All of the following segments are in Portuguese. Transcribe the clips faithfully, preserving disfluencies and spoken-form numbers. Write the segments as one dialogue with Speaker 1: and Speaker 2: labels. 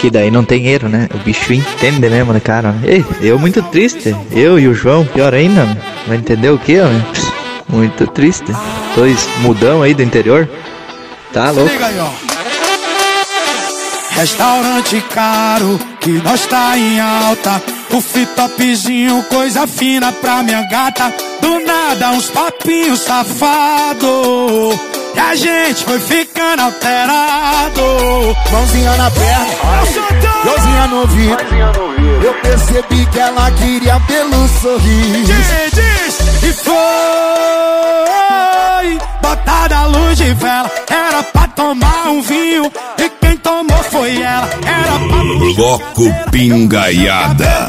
Speaker 1: que daí não tem erro, né? O bicho entende mesmo, né, cara? Ei, eu muito triste. Eu e o João, pior ainda. Vai entender o que, né? Muito triste. Dois mudão aí do interior. Tá louco.
Speaker 2: Liga aí, ó. Restaurante caro, que nós tá em alta. O topzinho, coisa fina pra minha gata. Do nada uns papinhos safado. E a gente foi ficando alterado.
Speaker 3: Mãozinha na perna, mãozinha no ouvido. Eu percebi que ela queria pelo sorriso.
Speaker 2: Diz, diz, e foi botada a luz de vela. Era pra tomar um vinho e quem tomou foi ela. Era pra
Speaker 4: Bloco Pingaiada.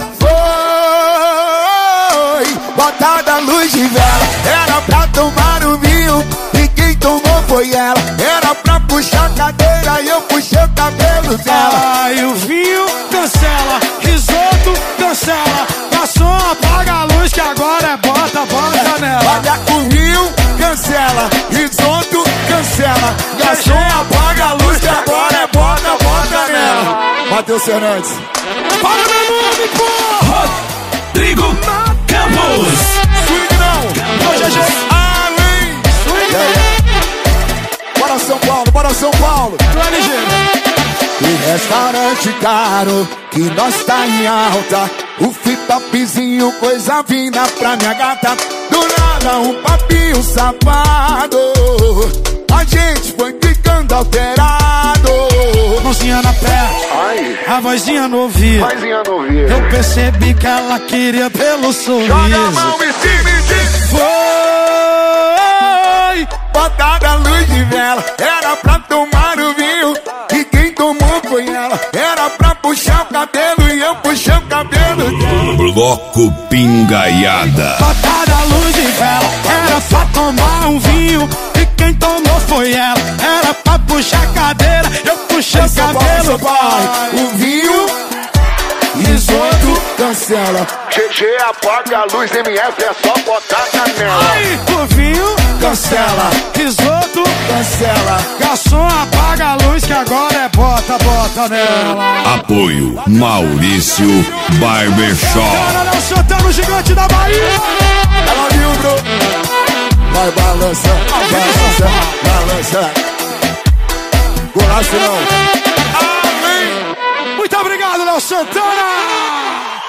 Speaker 3: Foi botada a luz de vela. Era pra tomar um vinho e quem tomou foi ela. Era pra puxar a cadeira e eu puxei o cabelo dela.
Speaker 2: Ai, o vinho cancela, risoto cancela. Garçom, apaga a luz que agora é bota, bota nela.
Speaker 3: Olha, o vinho cancela, risoto cancela. Garçom, apaga a luz que agora é bota, bota nela. Matheus Fernandes.
Speaker 2: Fala meu nome, porra!
Speaker 4: Rodrigo Campos.
Speaker 3: Swing não.
Speaker 2: Ô, G G.
Speaker 3: Além.
Speaker 2: Swing.
Speaker 3: Yeah, yeah. Bora São Paulo, bora São Paulo.
Speaker 2: Do L G.
Speaker 3: E restaurante caro, que nós tá em alta. O topzinho, coisa fina pra minha gata. Do nada um papinho safado. A gente foi ficando alterado.
Speaker 2: Mãozinha na perna,
Speaker 3: Ai,
Speaker 2: a vozinha no ouvido.
Speaker 3: vozinha no ouvido.
Speaker 2: Eu percebi que ela queria pelo sorriso.
Speaker 3: Joga a mão em cima e diz.
Speaker 2: Foi
Speaker 3: Botada a luz de vela. Era pra tomar o vinho e quem tomou foi ela. Era pra puxar o cabelo e eu puxei o cabelo dela.
Speaker 4: Bloco Pingaiada.
Speaker 2: botada a luz de vela. Era pra tomar um vinho e quem tomou foi ela. Era pra puxar a cadeira, eu puxei o
Speaker 3: São Paulo,
Speaker 2: cabelo.
Speaker 3: São Paulo. O vinho, risoto, cancela.
Speaker 5: G G apaga a luz, M F é só botar na nela.
Speaker 2: Ai, o vinho cancela, risoto
Speaker 3: Cancela.
Speaker 2: garçom, apaga a luz que agora é bota, bota nela.
Speaker 4: Apoio Maurício Barbershop.
Speaker 2: Cara, não soltando o gigante da Bahia.
Speaker 3: Ela viu, bro. Vai balança, balança, balança. Golaço não.
Speaker 2: Muito obrigado, Léo Santana.